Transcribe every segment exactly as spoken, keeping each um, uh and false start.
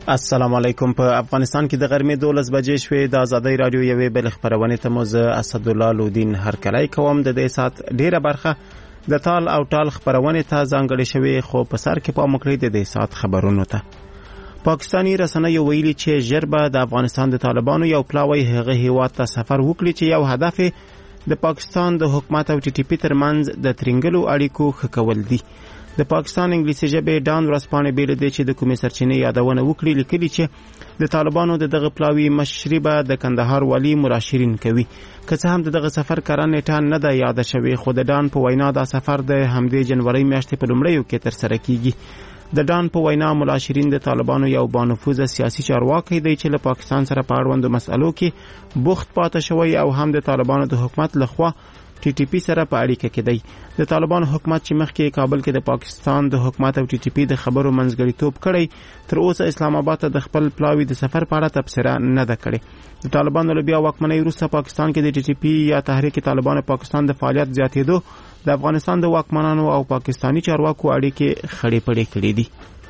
السلام علیکم. په افغانستان کې د غرمې دولس بجې شوې. د آزادۍ رادیو یوې بل خبرونه ته مو زه اسدالله لودین هرکلی کوم. د دې سات ډیره برخه د تال او ټال خبرونه ته ځانګړې شوې، خو په سر کې پام وکړئ د دې سات خبرونو ته. پاکستانی رسنیو ویلي چې ژر به د افغانستان د طالبانو یو پلاوی هغه هیواد ته سفر وکړي چې یو هدف د پاکستان د حکومت او ټي ټي پی ترمنځ د ترنګلو اړیکو ښه کول دي. د پاکستان انګلیسي ژبې ډان ورځپاڼې بیل دی چې د کومې سرچینې یادونه وکړي لیکلي چې د طالبانو د دغه پلاوی مشري به د کندهار والی مراشرین کوي. که څه هم د دغه سفر کره نیټه نه ده یاده شوې، خو د ډان په وینا دا سفر د همدې جنوري میاشتې په لومړیو کې ترسره کیږي. د ډان په وینا مراشرین د طالبانو یو بانفوذه سیاسي چارواکي دی چې له پاکستان سره په اړوندو مسألو کې بوخت پاتې شوی او هم د طالبانو د حکومت لخوا ټي ټي پی سره په اړیکه کې دی. د طالبانو حکومت چې مخکې کابل کې د پاکستان د حکومت او ټي ټي پی د خبرو منځګړیتوب کړی، تر اوسه اسلام آباد ته د خپل پلاوی د سفر په اړه تبصره نه ده کړې. د طالبانو له بیا واکمنۍ وروسته پاکستان کې د ټي ټي پی یا تحریک طالبان پاکستان د فعالیت زیاتېدو د افغانستان د واکمنانو او پاکستانی چارواکو اړیکې خړې پړې کړې دي.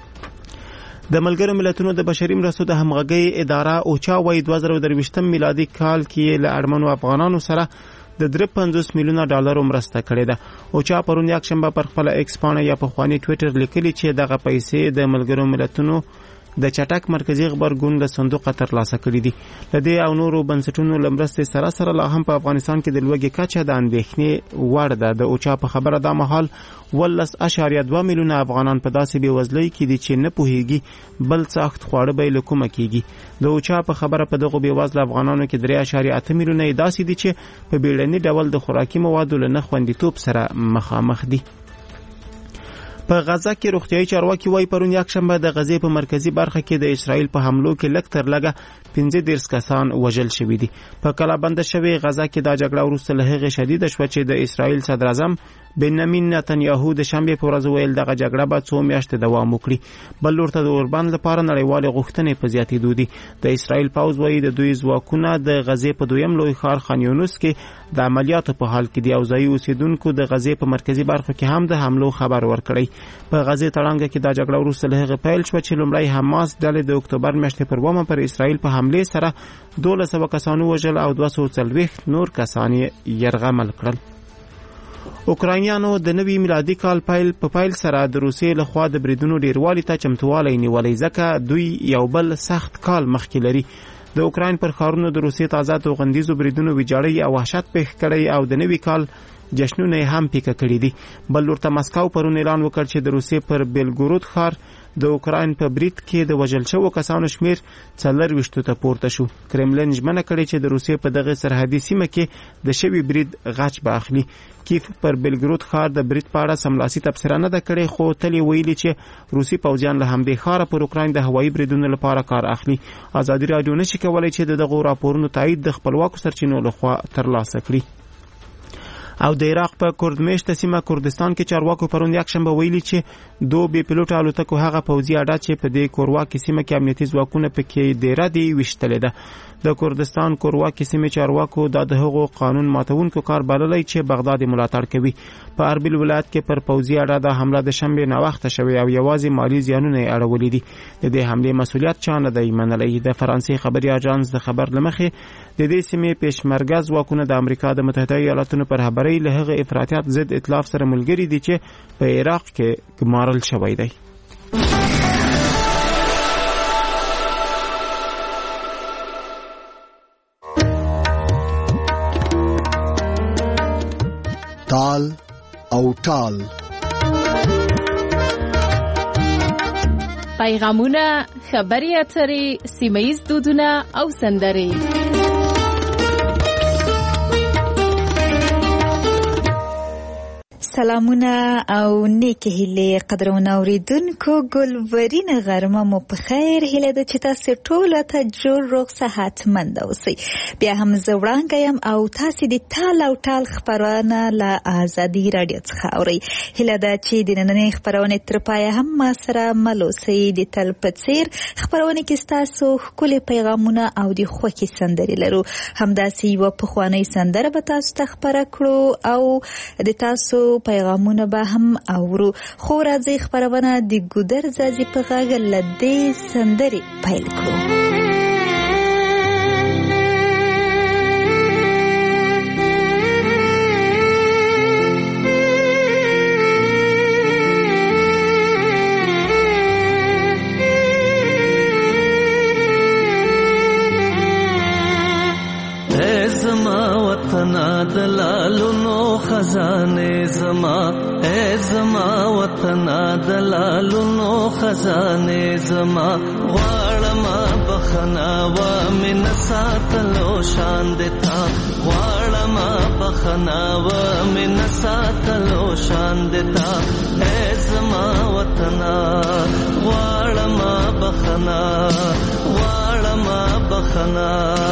د ملګرو ملتونو د بشري مرستو د همغږۍ اداره اوچا وايي دوه زره درویشتم میلادي کال کې له اړمنو افغانانو سره د درې پنځوس میلیونه ډالرو مرسته کړې ده. اوچا پرون یکشنبه پر خپل ایکس پاڼه یا په خواني ټوئیټر لیکلي چې دغه پیسې د ملګرو ملتونو د چټک مرکزی خبرګون د صندوق ترلاسه کړې دي. لدې او نورو بنسټونو لمرسته سره سره لا هم په افغانستان کې د لوږې کچه د اندېښنې وړ ده. د اوچا په خبره دا مهال ولس اشاریه دوه میلیونه افغانان په داسې بېوزلۍ کې دي چې نه پوهیږي بل سخت خواړه به له کومه کیږي. د اوچا په خبره په دغه بېوزله افغانانو کې درې اشاریه اته میلیونه داسې دي چې په بیړني ډول د خوراکي موادو له نه خوندیتوب سره مخامخ دي. په غزه کې روغتیايي چارواکي وايي پرون یکشنبه د غزې په مرکزی برخه کې د اسرائیل په حملو کې لږ تر لږه پنځه دېرش کسان وژل شوي دي. په کلابند شوی غزه کې دا جګړه وروسته له هغې شدیده شوه چې د اسرائیل صدر اعظم بنیامین نتنیاهو د شنبې په ورځ ویل دغه جګړه به څو میاشتې دوام وکړي. بل لور ته د اوربند لپاره نړیوالې غوښتنې په زیاتېدو دي. د اسرائیل پوځ وايي د دوی ځواکونه د غزې په دویم لوی ښار خان یونس کې د عملیاتو په حال کې دي او ځایي اوسیدونکو د غزې په مرکزی برخه کې هم د حملو خبر ورکړی. په غزې تړانګه کې دا جګړه وروسته له هغې پیل شوه چې لومړی حماس ډلې د اکتوبر میاشتې پر اوومه پر اسرائیل په حملې سره دولس سوه کسانو وژل او دوه سوه څلوېښت نور کسان یې یرغمل کړل. اوکراینیانو د نوي میلادي کال پیل په پیل سره د روسیې لخوا د بریدونو ډیروالي ته چمتووالی نیولی، ځکه دوی یو بل سخت کال مخکې لري. د اوکراین پر ښارونو د روسیې تازه توغندیزو بریدونو ویجاړی او وحشت پېښ کړی او د نوي کال جشنونه هم پیکه کړي دي. بل لور ته مسکو پرون اعلان وکړ چې د روسیې پر بیلګورود ښار د اوکراین په برید کې د وژل شوو کسانو شمیر څلرویشتو ته پورته شو. کرملین ژمنه کړې چې د روسیې په دغه سرحدي سیمه کې د شوي برید غچ به اخلي. کیف پر بیلګورود ښار د برید په اړه سملاسي تبصره نه ده کړې، خو تل یې ویلي چې روسي پوځیان له همدې ښاره پر اوکراین د هوایي بریدونو لپاره کار اخلي. ازادي راډیو نشي کولی چې د دغو راپورونو تایید د خپلواکو سرچینو لخوا ترلاسه کړي. او د عراق په کردمیشته سیمه کردستان کې چارواکو پرون یکشنبه ویلي چې دو بې پیلوټه الوتکو هغه پوځي اډه چې په دې کورواکي سیمه کې امنیتي ځواکونه پکې دیره دي ویشتلې ده. د کردستان کورواکي سیمې چارواکو دا د هغو قانون ماتونکو کار بللی چې بغداد ملاتړ کوي. په اربیل ولایت کې پر پوځي اډه د حمله د شنبې ناوخته شوې او یوازې مالی زیانونه یې اړولي دي. د دې حملې مسؤلیت چا نه دی منلی. د فرانسې خبري اژانس د خبر له مخې د دې سیمې پېشمرګه ځواکونه د امریکا د متحده ایالاتو پر خبرۍ له هغه افراطیت ضد ائتلاف سره ملګري دي چې په عراق کې ګمارل شوی دی. تال او ټال پیغامونه، خبري اترې، سیمه‌ییز دودونه او سندرې. سلامونه او نیک هیله قدرونه اوریدونکو، ګلورین غرمه مو په خیر. هیله ده چې تاسو ټول ته جوړ روغ صحتمند اوسئ. بیا هم زه وړاندې یم او تاسو د تال او ټال خبرونه له آزادي راډیو څخه اورئ. هیله ده چې د نننۍ خبرونې تر پایه هم ما سره مل اوسئ. د تل په څیر خبرونه کې ستاسو ښکلي پیغامونه او د خوښۍ سندرې لرو. همداسې یوه پخوانۍ سندره به تاسو ته خپره کړو او د تاسو پیغامونه به هم اورو. خو راځي خبرونه د ګودر ځاځي په غږ له دې سندرې پیل کړو. دلالو نو خزانه زما اے زما وطن دلالو نو خزانه زما غواړما بخنا و من ساتلو شان دتا غواړما بخنا و من ساتلو شان دتا اے زما وطن غواړما بخنا غواړما بخنا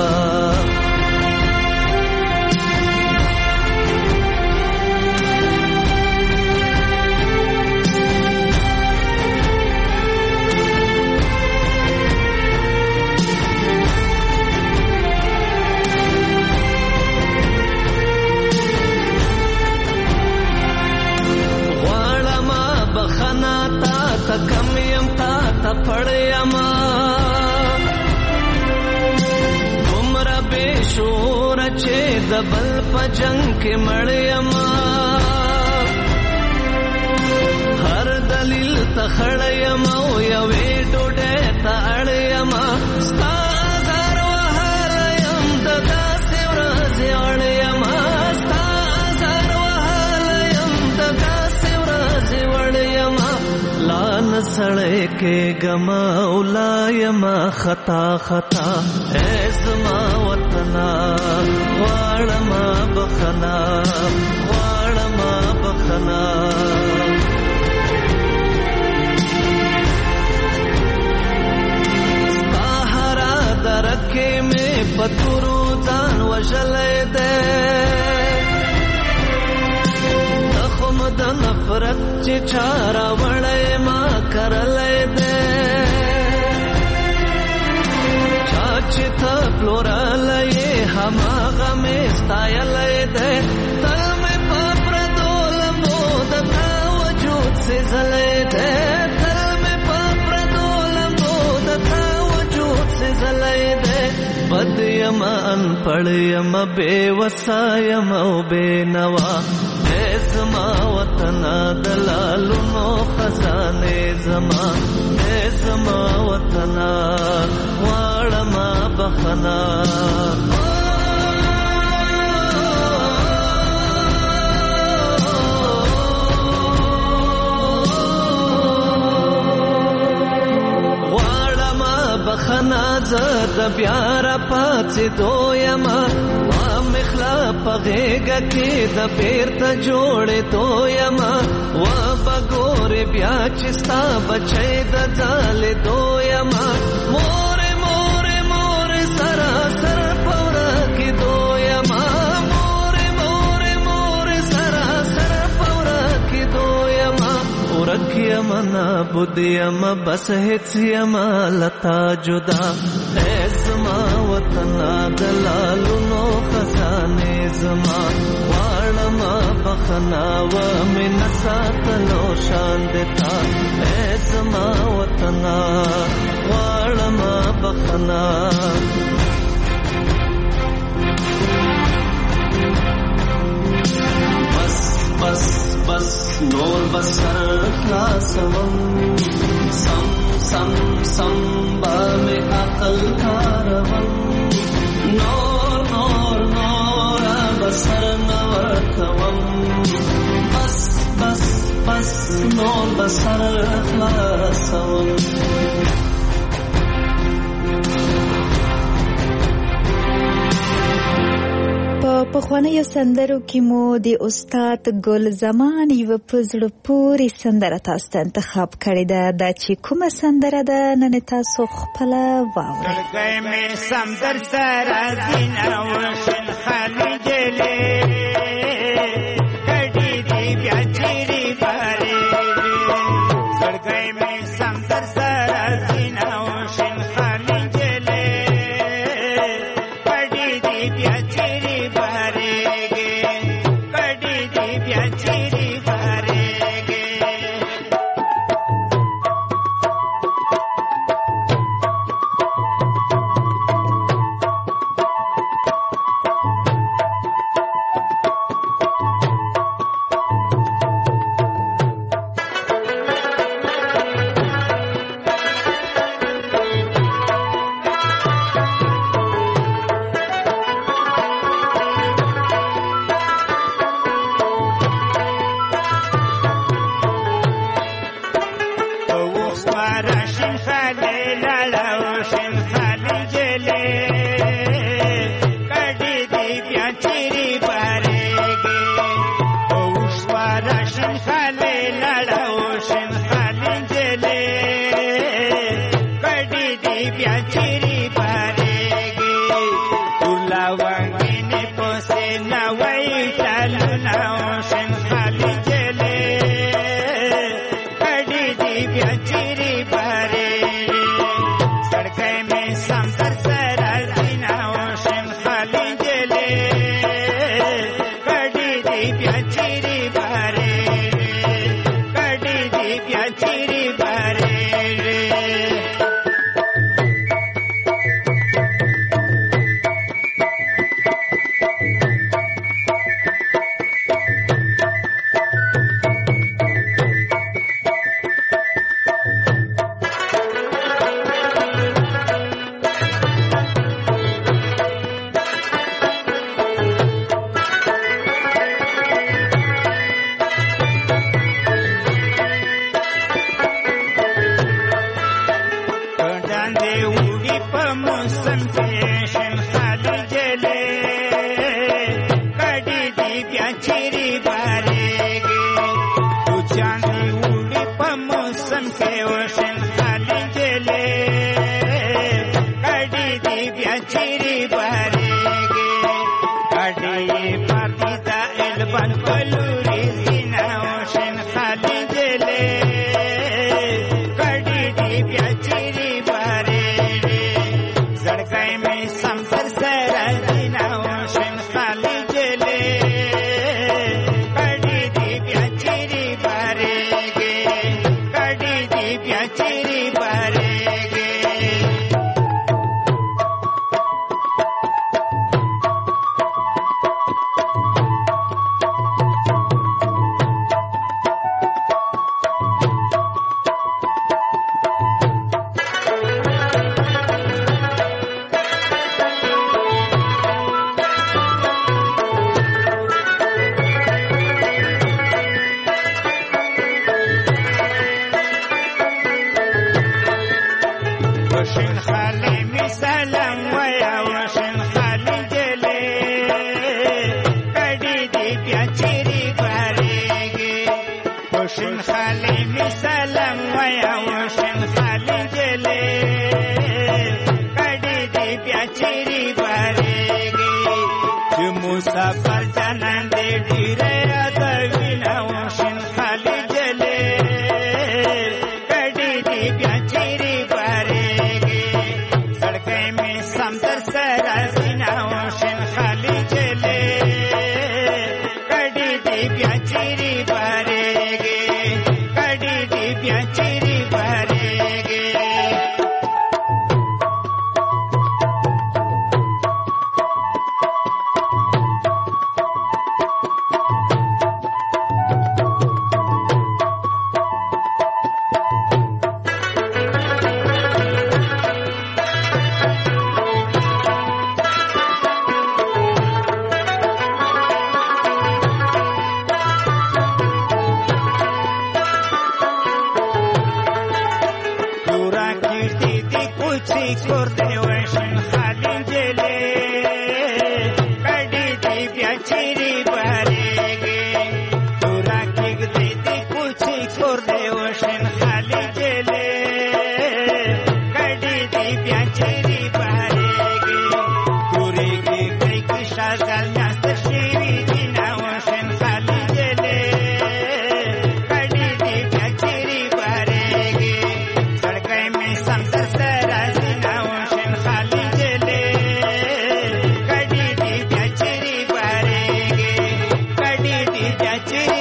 کم یم تا تا پړیما عمر به شور چې د بل په جنگ کې مړیما هر دلیل ته خړیما او یوې ډوډۍ ته اړیما ستا زار وهایم د داسې ورځې اړیما ستا زار وهایم د داسې ورځې وړیما لان سړے کے گما اولایم خطا خطا اے زما وطنا واړما بخنا واړما بخنا سهارا درکه میں پتورو ځان وژلې ده د نفرت چې چارا وړې ما کرلې ده چا چې ته پلورلې هماغه مې ستایلې ده تل مې په پردول مو د تا وجود سېزلې ده تل مې په پردول مو د تا وجود سېزلې ده بد یم ان پړ یم بے وسا یم او بے نوا زما وطن دلالو نو خزانه زما اے زما وطن واړما بخنا واړما بخنا زد بیار پاتې دویما مخلا پغېګه کې د بیرته جوړې دویما و بګورې بیا چې ستا بچی د ځالې دویما مورې مورې مورې سراسر په وره کې دویما مورې مورې مورې سراسر په وره کې دویما ورک یم نابود یم بس هېڅ یم لتا جدا اے زما وطن دلالو نو خزانه زما واړما بخنا و من ساتلو شان دتا اے زما وطن واړما بخنا بس بس بس نور بسر خلاصوم سم سم سم با میں عقل کاروم نور نور نور بسر نورتوم بس بس بس نور بسر خلاصوم په پخوانیو سندرو کې مو د استاد ګل زمان یو په زړه پورې سندره تاسو ته انتخاب کړې ده. دا چې کومه سندره ده نن تاسو خپله واورئ. زړګی مې سمدر سره ځینه وشن خالي جلې کډې دې بیا چیرې بارېږي زړګی مې سمدر سره ځینه وشن خالي جلې کډې دې بیا چیرې بارېږي کډې دې بیا چیری بارېږي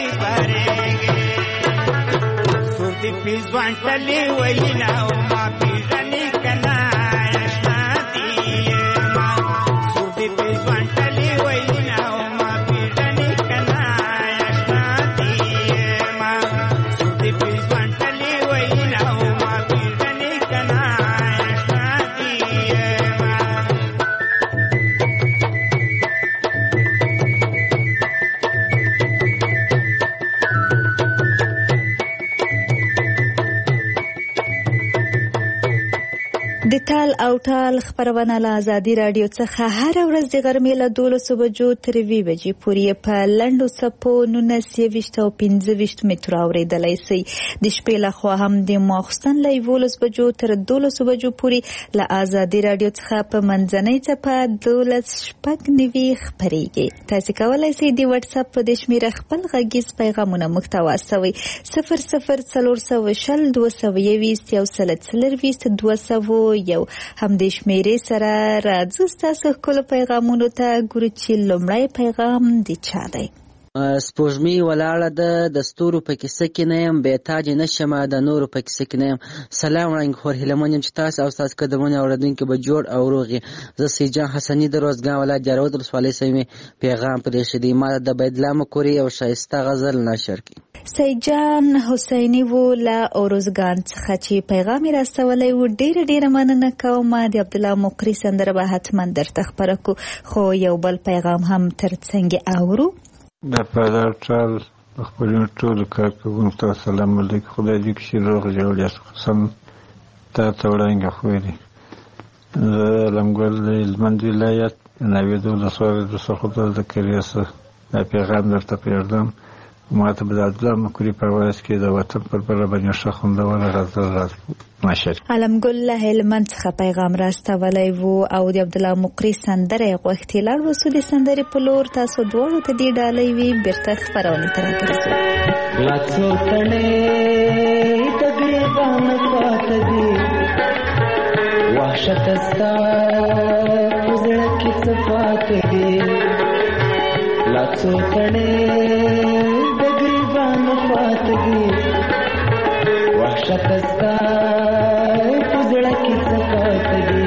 بارېږي سور دې پې ځوان ټلې وینا او ما پېژنې که نه اشنا دي یما سور دې پې ځوان ټلې وینا او ما پېژنې که نه اشنا دي یما سور دې پې ځوان ټلې وینا او ما پېژنې که نه اشنا دي یما د تال او ټال خپرونه له ازادي راډیو څخه هر ورځ د غرمې له دولسو بجو تر اووه بجې پورې په لنډو څپو نولس یویشت او پنځه ویشت مترو اورېدلی سئ. د شپې لخوا هم د ماخوستن له یولس بجو تر دولسو بجو پورې له ازادي راډیو څخه په منځنۍ څپه دولس شپږ نوي خپرېږي. تاسې کولی سئ د وټس اپ په دې شمېره خپل غږیز پیغامونه موږ ته واستوئ. صفر صفر څلور سوه شل دوه سوه یویشت یو سل څلرویشت دوه سوه یو هم د شمیرې سره راځو ستاسو ښکلو پیغامونو ته. ګورو چې لومړی پیغام د چا دی. سپوږمۍ ولاړه ده د ستورو په کیسه کې نه یم بېتاجې نشمه د نورو په کیسه کې نه یم. سلام وړاندې خور هیلهمن یم چې تاسو او ستاسو قدمونه اورېدونکي به جوړ او روغ یې. زه سیدجان حسني د روزګان ولایت جارود ولسوالۍ سیمې پیغام پرېښی دی. ما د بیدله مکورې یو ښایسته غزل نشر کړي. سیدجان حسیني و له اروزګان څخه چې پیغام یې راستولی و. ډېره ډېره مننه کوم. د عبدالله مقري سندره به حتما درته خپره کړو، خو یو بل پیغام هم تر څنګ اورو. د پادار ټال خپلو ټولو کارکوونکو ته سلام علیکم. خدای دې کښې روغ جوړ یاست. خصوصا تا ته وړانګې خوېرې. زه لمګل د هلمند ولایت ناوید ولسوالۍ څخه د کریاسه دا پیغام درته پرېږدم. ما ته به د عبدالله مکوري په اواز کې د وطن پر بله باندې ښه خوندوره غزل راز نشر. علمګل له هلمند څخه پیغام راستولی و او د عبدالله مقري سندره یې غوښتې. لاړ وسو د سندرې په لور. تاسو دواړو ته دې ډالۍ وي. بېرته خپرونې ته راګرځو. لا څو تڼۍ د ګریبانه پاته دي وحشته ستا په زړه کې څه پاته دي. لا څو تڼۍ د ګریبانه پاته دي وحشته ستا په زړه کې څه پاته دي.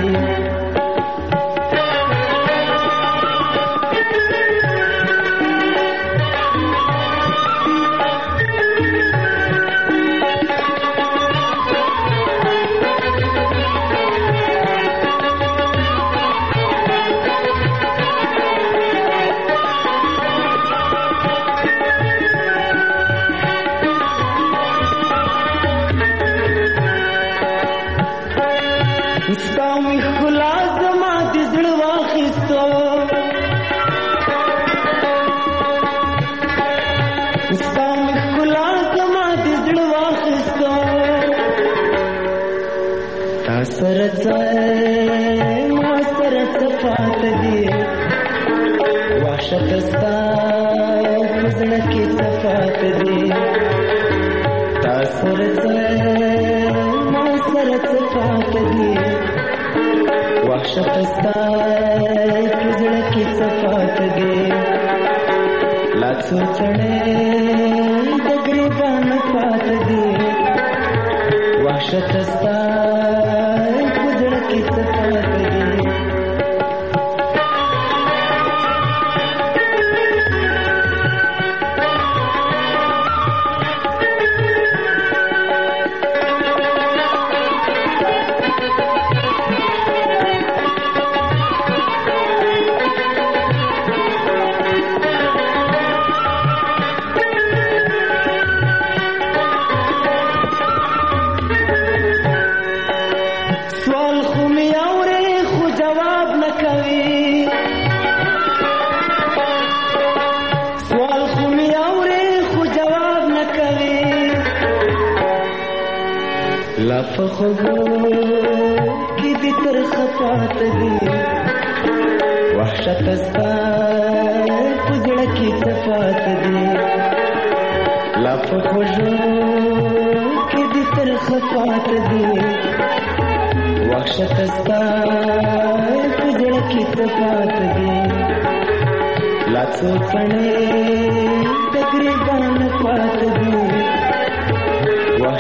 لا څو تڼۍ د ګریبانه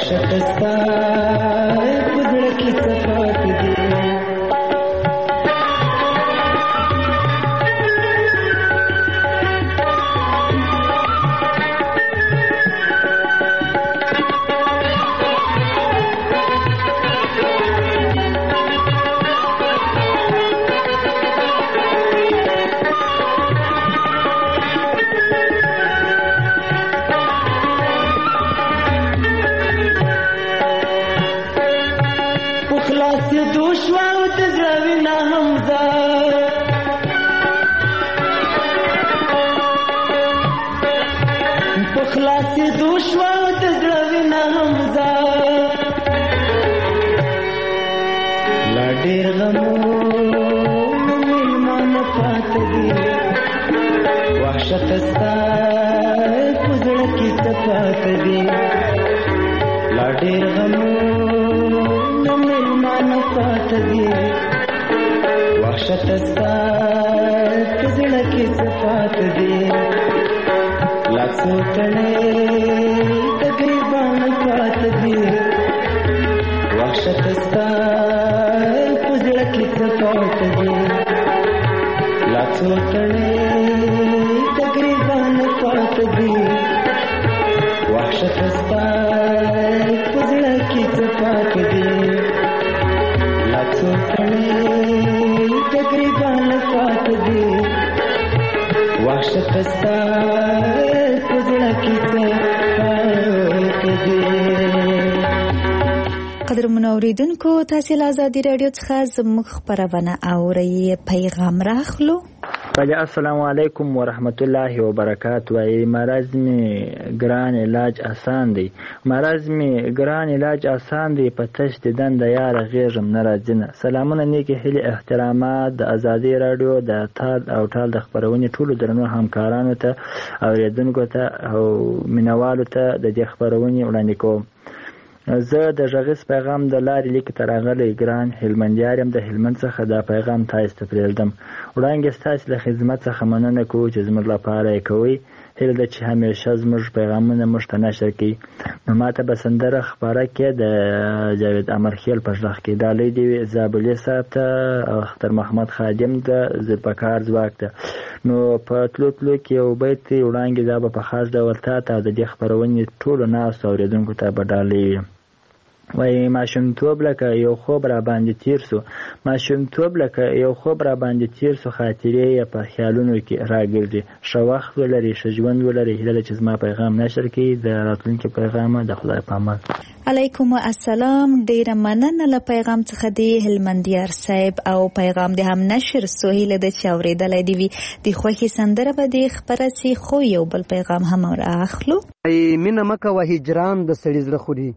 وحشت ستا پزړه کې صفات دي قدرمن اوریدونکو تاسو له آزادي رادیو څخه زموږ خبرونه اورئ. پیغام راخلو. بله السلام علیکم ورحمت الله وبرکاته. وای مرض می ګران علاج آسان دی، مرض می ګران علاج آسان دی، په تش دیدن د یار غیږم نه راځي نه. سلامونه نیکې هیلې احترامات د آزادي رادیو د تال او ټال د خبرونې ټولو درنو همکارانو ته اوریدونکو ته او مینوالو ته د دې خبرونې وړاندې کوم. زه د غږیز پیغام د لارې لیک ته راغلی ګران هلمندیار یم، د هلمند څخه دا پیغام تاسو ته پرېږدم. وړاندې ستاسو له خدمت څخه مننه کوو چې زموږ لپاره یې کوئ. هیله ده چې همیشه زموږ پیغامونه موږ ته نشر کړي. نو ما ته به سندره خپاره کې د جاوید امرخیل په غږ کې ډالۍ دې وي زابلي صاحب ته او اختر محمد خادم ته ذوالفقار ځواک ته. نو په تلو تلو کې یو بیت وړاندې دا به په خاص ډول تا ته د دې خپرونې ټولو ناستو اورېدونکو ته به ډالۍ وي. وای ماشومتوب لکه یو خوب را باندې تیر سو، ماشومتوب لکه یو خوب را باندې تیر سو، خاطرې یې په خیالونو کې راګرځي. ښه وخت ولري، ښه ژوند ولري. هیله ده چې زما پیغام نشر کړي. د راتلونکي پیغام د خدای په امان. علیکم السلام. ډیره مننه له پیغام څخه دی هلمندیار صاحب او پیغام دې هم نشر سو. هیله ده چې اورېدلی دې وي. د خوښې سندره به دې خپره سي، خو یو بل پیغام هم راخلو. مینه مه کوه هجران د سړي زړه خوري،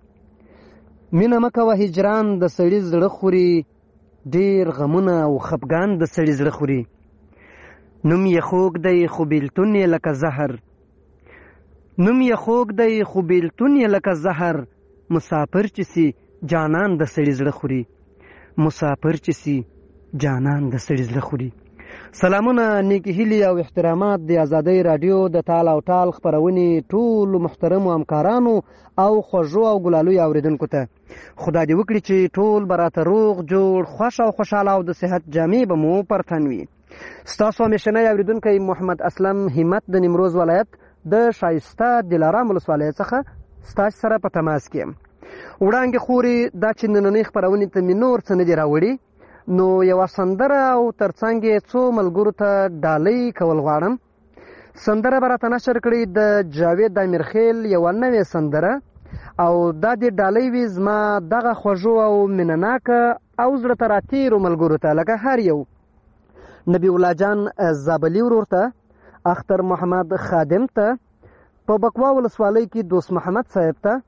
مینه مه کوه هجران د سړي زړه خوري، ډېر غمونه او خفګان د سړي زړه خوري. نوم یې خوږ دی خو بیلتون یې لکه زهر، نوم یې خوږ دی خو بیلتون یې لکه زهر. مسافر چې سي جانان د سړي زړه خوري، مسافر چې سي جانان د سړي زړه خوري. سلامونه نیکی هیلې او احترامات د آزادۍ رادیو د تال او ټال خپرونې ټولو محترمو همکارانو او خوږو او ګلالویو اوریدونکو ته. خدای دې وکړي چې ټول به راته روغ جوړ خوښ او خوشحاله او د صحت جامې به مو پر تن وي. ستاسو همیشنی اوریدونکی محمد اسلم همت د نیمروز ولایت د شایسته دلارام ولسوالۍ څخه ستاسو سره په تماس کې یم. وړاندې خورې دا چې نننۍ خپرونې ته مې نور څه نه دي راوړي، نو یوه سندره او ترڅنګ یې څو ملګرو ته ډالۍ کول غواړم. سندره به راته نشر کړي د جاوید امیرخیل یوه نوې سندره، او دا دې ډالۍ وي زما دغه خوږو او مینهناکه او زړه ته راتېرو ملګرو ته، لکه هر یو نبی الله جان زابلي ورور ته، اختر محمد خادم ته، په بکوا ولسوالۍ کې دوست محمد صاحب ته،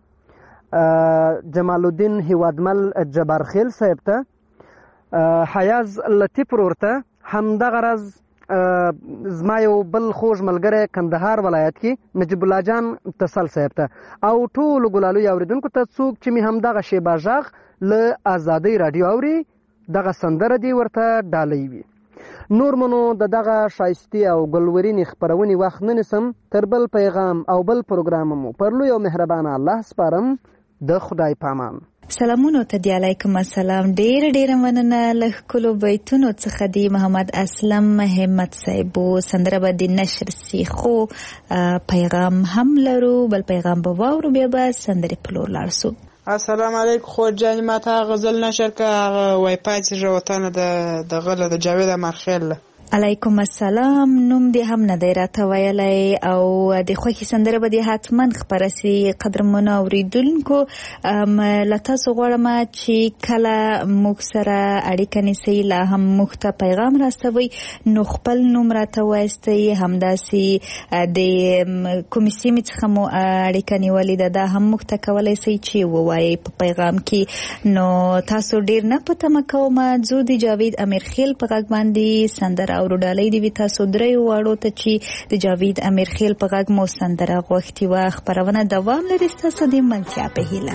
جمال الدین هیوادمل جبار خیل صاحب ته، حیاز لطیف ورور ته، همدغه راز زما یو بل خوږ ملګری کندهار ولایت کې نجیب الله جان تسل صاحب ته، او ټولو ګلالویو اوریدونکو ته څوک چې مې همدغه شیبه غږ له آزادۍ راډیو اوري، دغه سندره دې ورته ډالۍ وي. نور منو د دغه شایستې او ګلورینې خپرونې وخت نه نیسم، تر بل پیغام او بل پروګرام مو پر لوی او مهربانه الله سپارم. د خدای پامان. سلامونو ته دی، علیکم السلام. ډیر ډیر مننه. له ښکلو بیتونو څخه دی محمد اسلم همت صاحب سندره به د نشر سی، خو پیغام هم لرو، بل پیغام به واورو، بیا به سندرې په لور لاړ سو. السلام علیکم. خو جان ما ته غزل نشر کا وای پاتې ژوتانه د د غله د جاوید امرخیل. علیکم السلام. نوم دې هم نه دی راته ویلی او د خوښې سندره به دې حتما خپره سي. قدرمنو اورېدونکو، له تاسو غواړم چې کله موږ سره اړیکه نیسئ، لا هم موږ ته پیغام راستوئ، نو خپل نوم راته وایستئ، همداسې د کومې سیمې څخه مو اړیکه نیولې ده دا هم موږ ته کولی سئ چې ووایئ په پیغام کې. نو تاسو ډېر نه په تمه کوم، ځو د جاوید امیرخیل په غږ باندې سندره او ډالۍ دی وي تاسو درې واړو ته چې د جاوید امیرخیل په غږ مو سندره غوښتې وه. خپرونه دوام لري ستاسو د منتیا په هیله.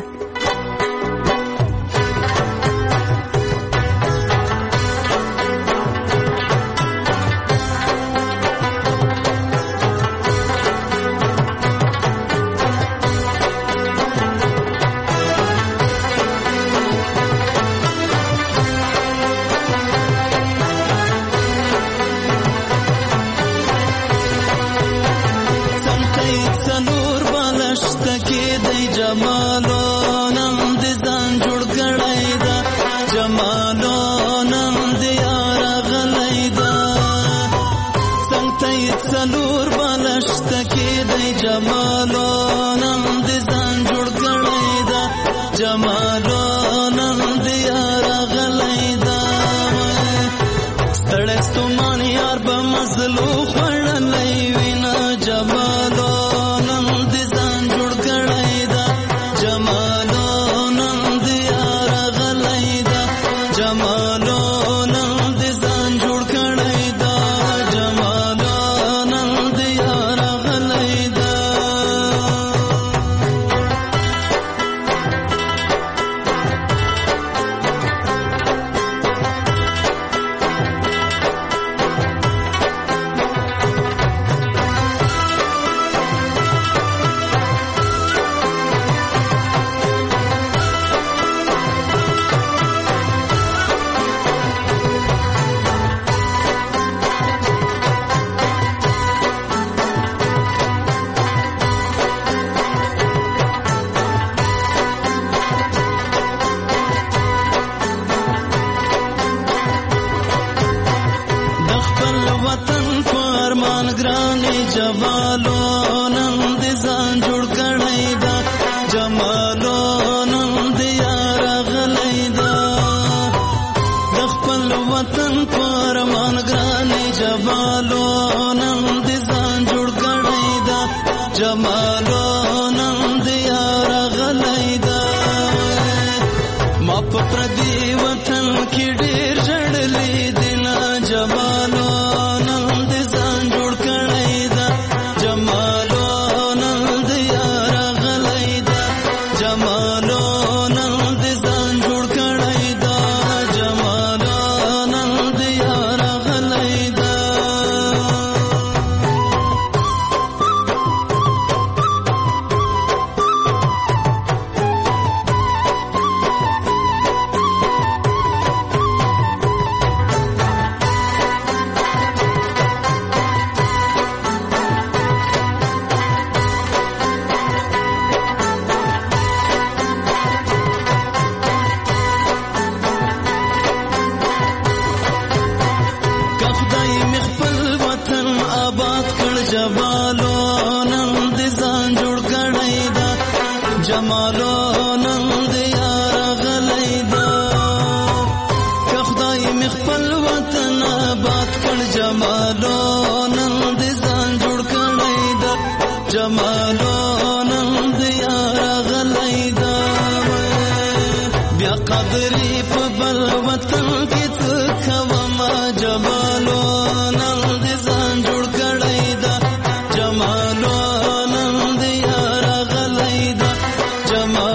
Jamal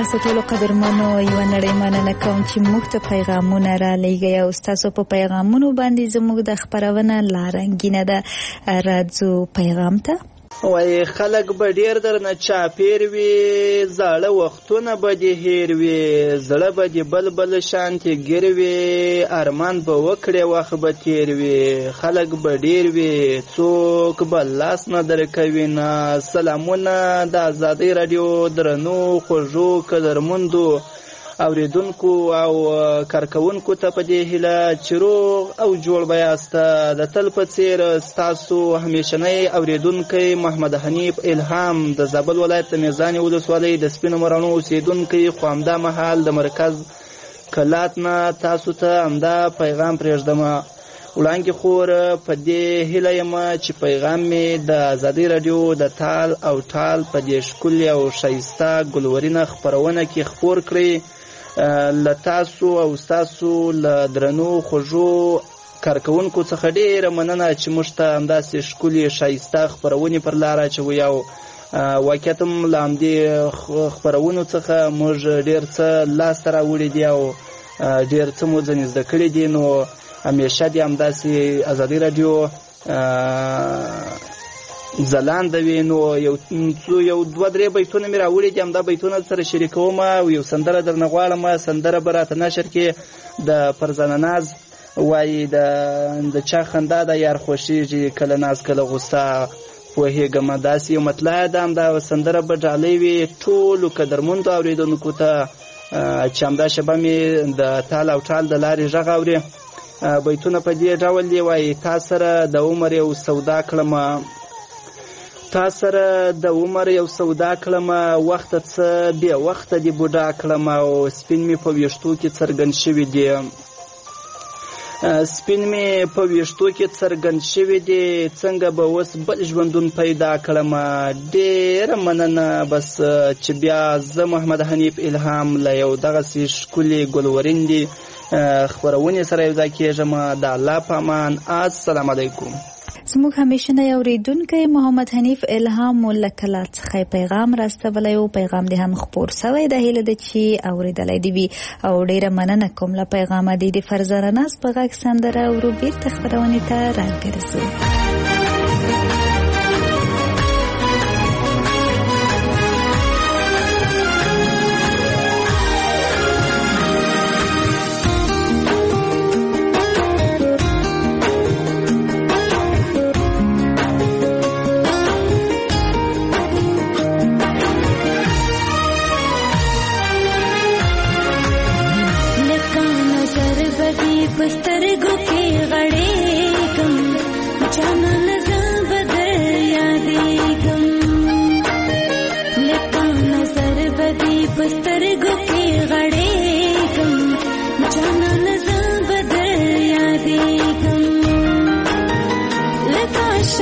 تاسو ټول قدرمنو یو نړۍ مننه کوم چې موږ ته پیغامونه را لېږئ او تاسو په پیغامونو باندې زموږ د خبرونه لارنګینه ده. راځو پیغام ته. وای خلک به ډیر درنه چاپیر وي، زاړه وختونه به دې هیر وي، زړه به دې بل بل شانتې ګیر وي، ارمان به وکړې وخت به تیر وي، خلک به ډیر وي څوک به لاس نه درکوي نه. سلامونه د ازادۍ راډیو درنو خوږو قدرمندو اوریدونکو او کارکونکو ته په دې هیله چې روغ او جوړ به یاست. د تل په څیر ستاسو همیشنی اوریدونکی محمد حنیف الهام د زابل ولایت د میزانې ولسوالۍ د سپینو مراڼو اوسیدونکی، خو همدا مهال د مرکز کلات نه تاسو ته همدا پیغام پرېږدم. وړاندې خور په دې هیله یم چې پیغام مې د ازادۍ راډیو د تال او ټال په دې ښکلې او ښایسته ګلورینه خپرونه کې خپور کړئ. له تاسو او ستاسو له درنو خوږو کارکونکو څخه ډېره مننه چې موږ ته همداسې ښکلې ښایسته خپرونې پر لاره اچوئ او واقعیت هم له همدې خپرونو څخه موږ ډېر څه لاسته راوړي دي او ډېر څه مو ځنې زده کړي دي. نو همیشه دې همداسې ازادۍ راډیو ځلانده وي. نو یو یو دوه درې بیتونه مې راوړي دي، همدا بیتونه سره شریکوم او یو سندره درنه غواړم. سندره به راته نشر کې د فرزانه ناز وایي د چا خندا د یار خوښېږي، کله ناز کله غوسه پوهېږم. داسې یو مطلع ده، همدا سندره به ډالۍ وي ټولو قدرمندو اورېدونکو ته چې همدا شبه مې د تال او ټال د لارې غږ اوري. بیتونه په دې ډول دی وایي: تا سره د عمر یو سودا کړمه، تا سره د عمر یو سودا کړمه، وخت څه بې وخته دې بوډا کړمه، او سپین مې په ویښتو کې څرګند شوي دي سپین مې په ویښتو کې څرګند شوي دي، څنګه به اوس بل ژوندون پیدا کړمه. ډېره مننه. بس چې بیا زه محمد حنیف الهام له یو دغسې ښکلې ګلورین دي خپرونې سره یو ځای کېږم. د الله په امان. السلام علیکم. زموږ همیشنی اوریدونکی محمد حنیف الهام مو له کلات څخه پیغام راستولی و. پیغام دې هم خپور سوی. د هیله ده چې اوریدلی دې وي او ډېره مننه کوم له پیغامه دې د فرزانه ناز په غږ سندره ورو بیرته خپرونې ته راګرځو. سترګو کې غړېږم، جانا نظر بدل یادېږم، لکه نظر بدې په سترګو کې غړېږم، جانا نظر بدل یادېږم، لکه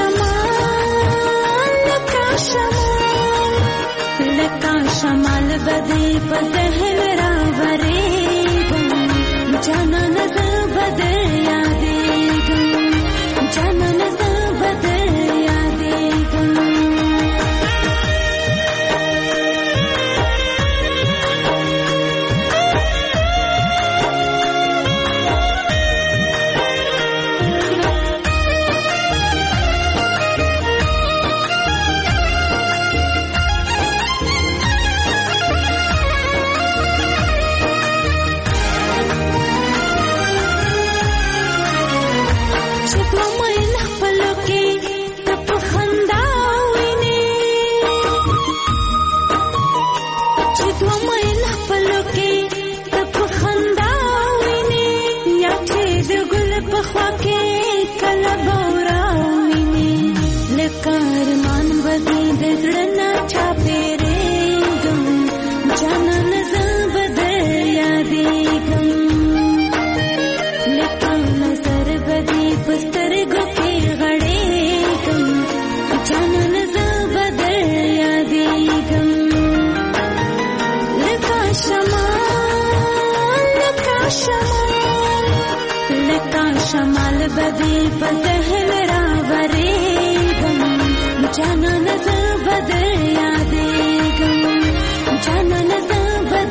شمال لکه شمال لکه شمال بدې په ذهن راورېږم، جانا نظر بدل یادېږم، جانا نظر بدل یادېږم. شمال بدی په ذهن راورېږم، جانانه زه به در یادېږم، جانانه زه به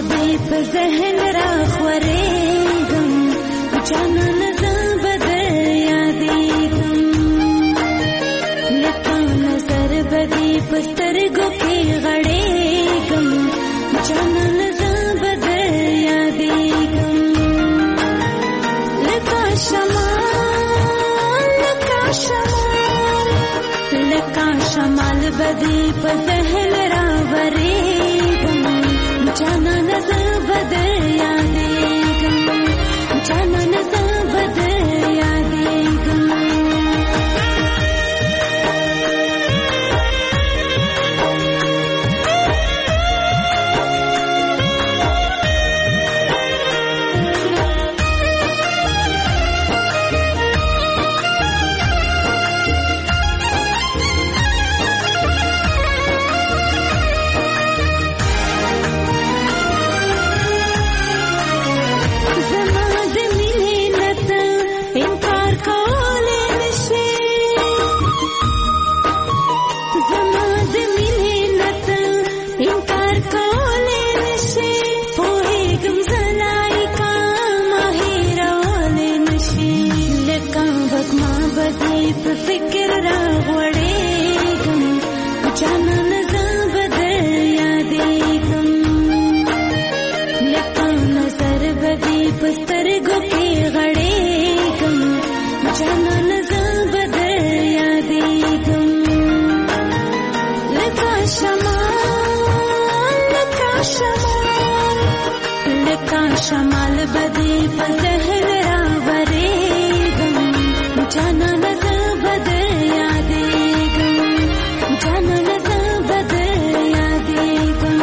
بدې په ذهن راخورېږم جانانه زه به در یادېږم لکه نظر بدې په سترګو کې غړېږم جانانه زه به در یادېږم لکه شمال لکه شمال لکه شمال بدې په ذهن راورېږم جانانه زه به در یادېږم جانانه زه به در یادېږم په فکر راغوړېږم جانانه زه به در یادېږم لکه نظر به دې په سترګو کې غړېږم جانانه زه به در یادېږم لکه شمال لکه شمال لکه شمال به دې په ذهن راورېږم جانانه زه به در یادېږم جانانه زه به در یادېږم.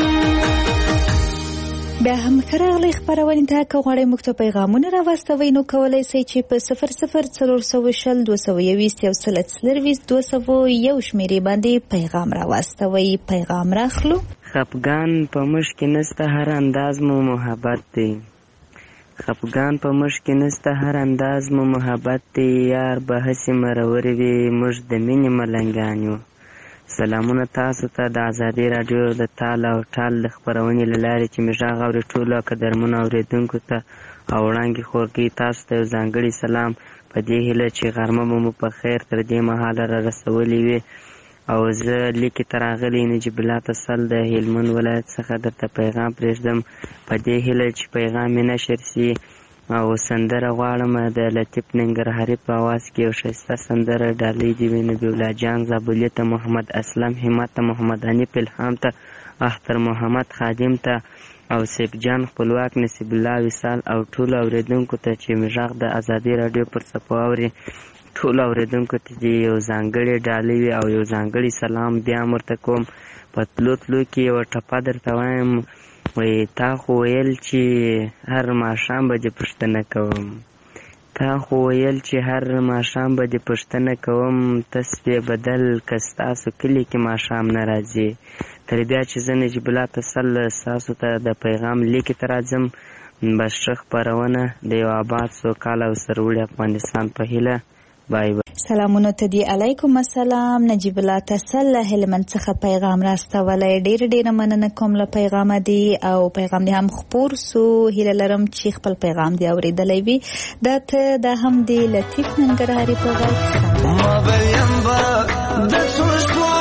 بیا هم ښه راغلی خپرونې ته. که غواړئ موږ ته پیغامونه راواستوئ نو کولی شئ چې په صفر صفر څلور سوه شل دوه سوه یویست یو سل څلرویست دوه سوه یو شمېرې باندې پیغام راواستوئ. پیغام راخلو. خفګان په موږ کې نسته هر انداز مو محبت دی خفګان په موږ کې نسته هر انداز مو محبت دی یار به هسې مرور وي موږ د مینې ملنګان یو. سلامونه تاسو ته د ازادي راډیو د تال او ټال د خپرونې له لارې چې مې غږ اوري ټولو قدرمنو اورېدونکو ته او وړاندې خورګۍ تاسو ته یو ځانګړی سلام په دې هیله چې غرمه به مو په خیر تر دې مهاله را رسولې وي. او زه لیکې ته راغلی نجیب الله تسل د هلمند ولایت څخه درته پیغام پرېږدم په دې هیله چې پیغام مې نشر سي. او سندره غواړم د لطیف ننګرهاري په اواز کې یو ښایسته سندره ډالۍ دې وي نبي الله جان زابلي ته محمد اسلم همت ته محمد حنیف الهام ته اختر محمد خادم ته او سیف جان خپلواک نصیب الله وصال او ټولو اورېدونکو ته چې مې غږ د ازادي راډیو پر څپو اوري ټولو اورېدونکو ته دې یو ځانګړې ډالۍ وي او یو ځانګړی سلام بیا هم ورته کوم. په تلو تلو کې یوه ټپه درته وایم وایي تا خو ویل چې هر ماښام به دې پوښتنه کوم تا خو ویل چې هر ماښام به دې پوښتنه کوم ته سوې بدل که ستاسو کلي کې ماښام نه راځي. تر بیا چې زه نجیب الله تسل ستاسو ته د پیغام لیکې ته راځم بس ښه خپرونه د یو آباد سوکاله او سرلوړي افغانستان په هیله. بای بای. سلامونه ته دی. علیکم السلام. نجیب الله تسل له هلمند څخه پیغام راستولی. ډېر ډېره مننه کوم له پیغامه دی او پیغام دی هم خپور سو. هیله لرم چې خپل پیغام دی اورېدلی وي. دا ته دا هم دی لطیف ننګرهاري په غږ ما به یم به د څو شپو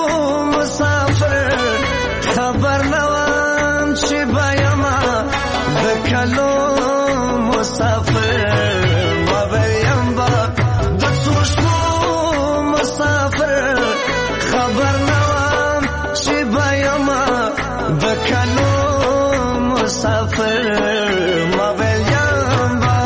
مسافر خبر نه وم چې به یمه د کلو مسافر ما به یم به خبر نوام چې بایم د کلو مسافر ما ویلیم با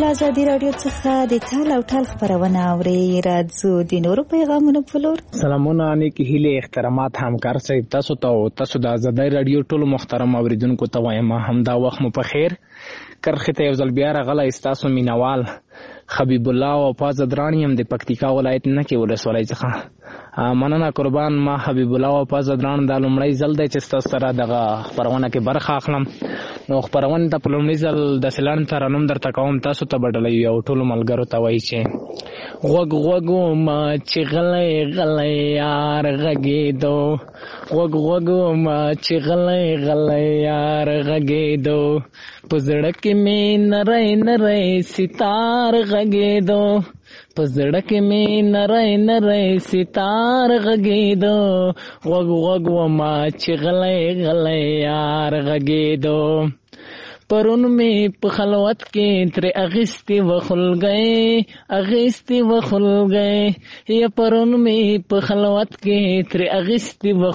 له ازادي راډیو څخه د تال او ټال خبرونه اوري. راځو د نورو پیغامونو په لور. سلامونه، نیکی هیلې، احترامات همکار صاحب، تاسو ته او تاسو د ازادي راډیو ټولو محترم اوریدونکو ته وایم همدا وخت مو په خیر. کرخه ته یو ځل بیا راغلی ستاسو مینوال حبیب الله او پاز درانی هم د پکتیکا ولایت نه کې ولسوالۍ څخه مننه قربان. ما حبیب الله او پاز دران د لومړی ځل دی چې تاسو سره دغه خبرونه کې برخه اخلم. نو خبرونه ته په لومړي ځل د سلان ترانوم درته کوم، تاسو ته بدلوي او ټولو ملګرو ته وایي چې غوږ غوږ ما چې غلې غلې یار غږېدو، غوږ غوږ ما چې غلې غلې یار غږېدو، په زړه کې مې نری نری ستار غږېدو، په زړه کې مې نری نری ستار غږېدو، غوږ غوږ ما چې غلې غلې یار غږېدو. پرون می په خلوت کې تر اغستی و خلګي اغستی و خلګي یا پرون می په خلوت کې تر اغستی و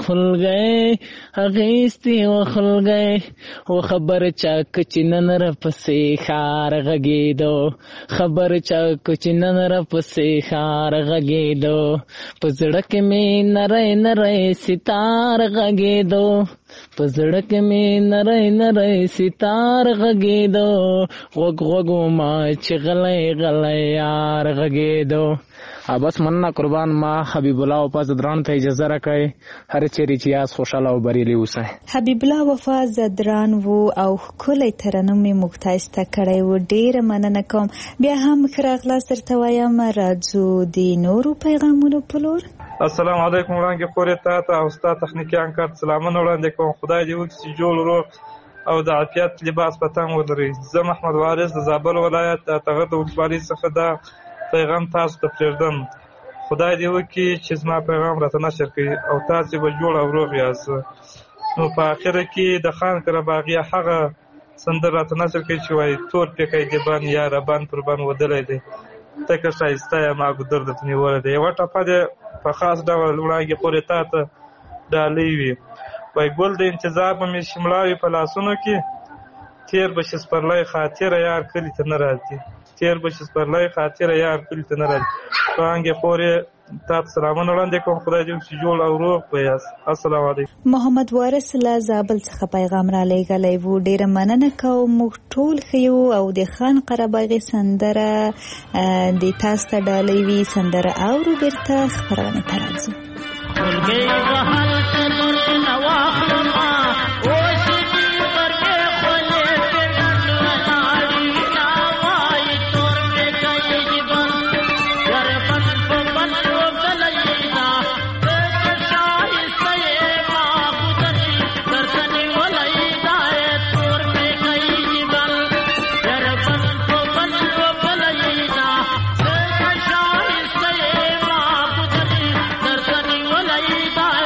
خلګي اغستی و خلګي او خبر چا کچنن را پسې خار غږیدو، خبر چا کچنن را پسې خار غږیدو، پزړه کې می نری نری ستار غږیدو، پزړه کې می نری نری ستار غږیدو، غوږ غوږ ما چې غلې غلې یار غږیدو. بس مننه قربان. ما حبیب الله وفا زدران ته اجازه راکړئ، هر چیرې چې یاست خوشحاله او بریالي اوسئ. حبیب الله وفا زدران وو او ښکلی ترنم یې موږ ښایسته کړی و، ډېره مننه کوم. بیا هم ښه راغلاست درته وایم. راځو د نورو پیغامونو په لور. السلام علیکم وړاندې خورې تا ته او ستا تخنیکي انکار سلامونه وړاندې کوم. خدای دې وکړي چې جوړ روغ او د عافیت لباس په تن ولري. زه محمد وارث د زابل ولایت د تغر د ولسوالۍ څخه دا پیغام تاسو ته پرېږدم. خدای دې وکړي چې زما پیغام راته نشر کړي او تاسې به جوړ او روغ یاست. نو په اخره کې د خان قرباغي هغه سندره راته نشر کړي چې وایي تور پیکی د بن یا ربان پر بن ودلی دی، ته که ښایسته یم ما ګودر درته نیولی دی. یوه ټپه دې په خاص ډول وړاندې پورې تا ته ډالۍ وي. وای ګل د انتظار به مې شملاوي په لاسونو کې، تیر به شي سپرلی خاطره یار کلي ته نه راځي، تیر به شي سپرلی خاطره یار کلي ته نه راځي. وړاندې خورې تا ته سلامونه وړاندې کوم. خدای دې وکړي جوړ او روغ به یاست. السلام علیکم. محمد وارث له زابل څخه پیغام را لیږلی و، ډېره مننه کوم. موږ ټول ښه یو او د خان قرباغي سندره د تاسو ته ډالۍ وي. سندره اورو بیرته خپرونې ته راځو. Bye.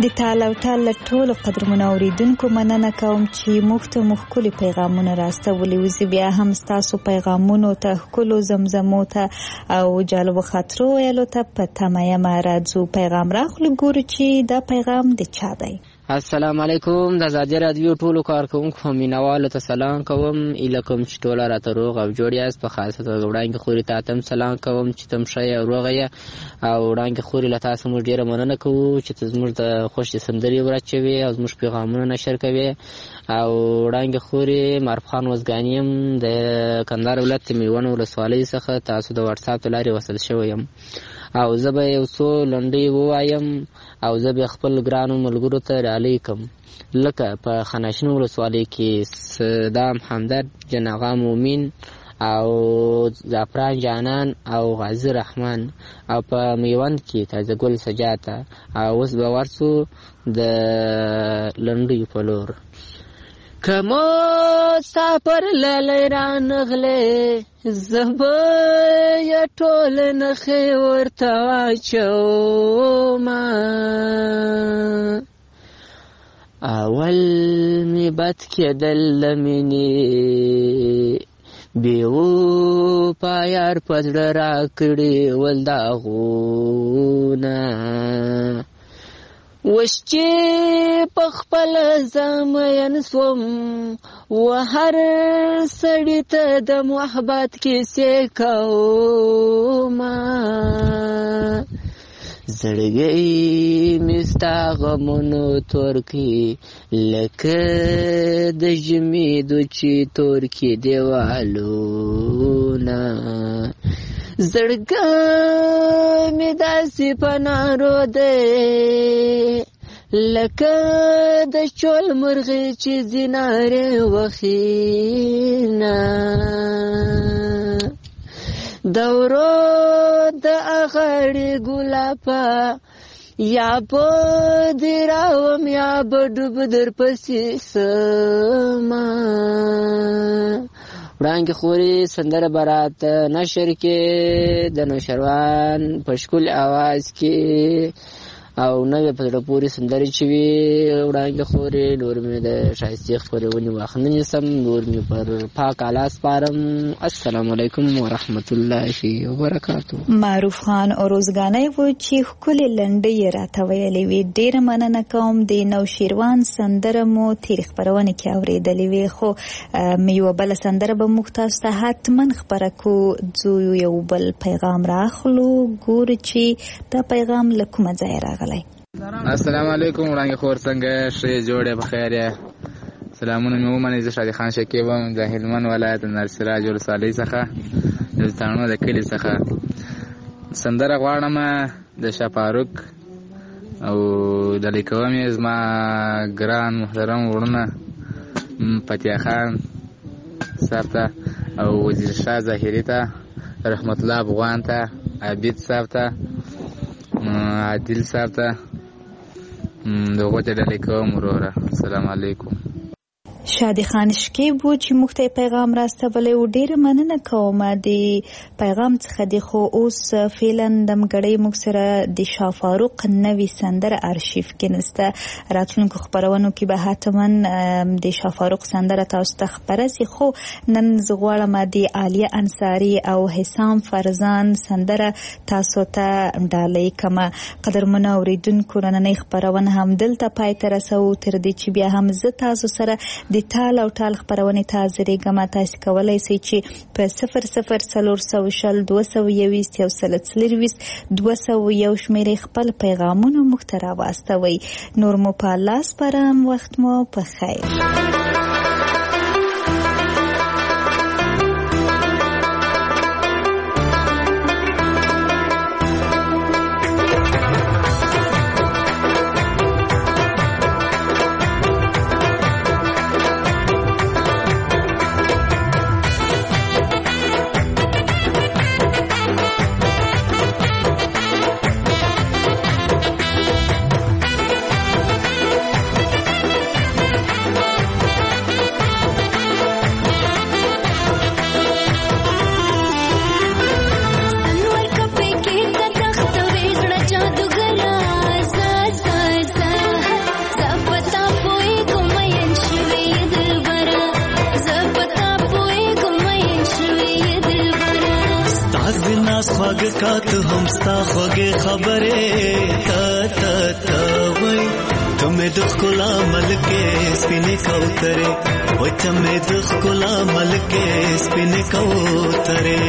د تال او ټال له ټولو قدرمنو اوریدونکو مننه کوم چې موږ ته مو ښکلي پیغامونه راستولي وو. زه بیا هم ستاسو پیغامونو ته ښکلو زمزمو ته او جالبو خاطرو ویلو ته په تمه یم. راځو پیغام راخلو، ګورو چې دا پیغام د چا دی. السلام علیکم. د ازادي رادیو ټولو کارکوونکو مینوالو ته سلام کوم. ایله کوم چې ټوله راته روغ او جوړ یاست. په خاصه توګه وړانګې خوري ته هم سلام کوم چې تم ښه یې او روغه یې. او وړانګې خوري له تاسو موږ ډېره مننه کوو چې ته زموږ د خوښې سندرې ورچوې او زموږ پیغامونه نشر کوې. او وړانګې خوري معرف خان وزګاني یم د کندهار ولایت میوند ولسوالۍ څخه تاسو د واتساپ له لارې وصل شوی یم. او زه به یو څو لنډۍ ووایم او زه به خپل ګرانو ملګرو ته ډالۍ کم. لکه په خاناشین ولسوالۍ کې صدام همدرد، جناغا مومین او زعفران جانان او غازی رحمان، او په میوند کې تازه ګل سجاته. او اوس به ورسو د لنډیو په لور. که مسافر لالی را نغلی زه به یې ټولې نښې ورته واچومه. اول مې بد کېدل له مینې بېوفا یار په زړه راکړي ول داغونه. اوس چې په خپله زه مین سوم و هر سړي ته د محبت کیسې کومه. زړګی مې ستا غمونو تور کړي لکه د ژمي دوچې تور کړي دیوالونه. زړګی مې داسې په نارو دی لکه د چول مرغې چې زینارې وخینه. د ورو د اغړې ګلابه یا به دې راوم یا به ډوب در پسې سمه. وړانګې خوري سندره به راته نشر کې د نوشروان په ښکلي اواز کې او نوې په زړه پورې سندرې چې وي وړانګې خوري. نور مې د ښایستې خپرونې وخت نه نیسم، نور مې پر پاک اعلی سپارم. السلام علیکم ورحمت الله وبرکاتو. معروف خان اوروزګانی و چې ښکلې لنډۍ یې راته ویلې وې. ډېره مننه کوم. د نوشیروان سندره مو تېرې خپرونې کې اورېدلې وې، خو یوه بله سندره به موږ تاسو ته حتما خپره کړو. ځو یو بل پیغام راخلو، ګورو چې دا پیغام له کومه ځایه راغلی. السلام علیکم وړانګې خور، څنګه ښه جوړ یې په خیر یې؟ سلامونه مې ومنئ. زه شادي خان شکیب یم د هلمند ولایت د نرسراج ولسوالۍ څخه د تاڼو د کلي څخه. سندره غواړم د شاه فاروق او ډالۍ کوم یې زما ګران محترم وروڼه فتح خان صاحب ته او وزیر شاه ظاهري ته، رحمت الله افغان ته، عبید صاحب ته، عادل صاحب ته دغو ته ډالۍ کوم وروره. السلام علیکم. شادي خان شکیب و چې موږ ته پیغام راستولی و. ډېره مننه کوم د پیغام څخه. د خو اوس فعلا دمګړۍ موږ سره د شاه فاروق نوې سندره ارشیف کې نسته. راتلونکو خپرونو کې به حتما د شاه فاروق سندره تاسو ته خپره سي، خو نن زه غواړم د عالیه انصاري او حسام فرزان سندره تاسو ته ډالۍ کړم. قدرمنو اوریدونکو، نننۍ خپرونه هم دلته پای ته رسوو. تر دې چې بیا هم زه تاسو سره د تال او ټال خپرونې ته حاضرېږم. تاسو کولی شئ چې په صفر صفر څلور سوه شل دوه سوه یویشت یو سل څلرویشت دوه سوه یو شمېرې خپل پیغامونه موږ ته راواستوئ. نور مو په الله سپارم. وخت مو په خیر. ملاقات هم ستا خوږې خبرې تا تا تا وای ته مې د ښکلا ملکې سپینې کوترې وای ته مې د ښکلا ملکې سپینې کوترې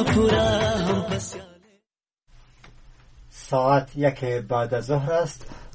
ساعت یک بعد از ظهر است.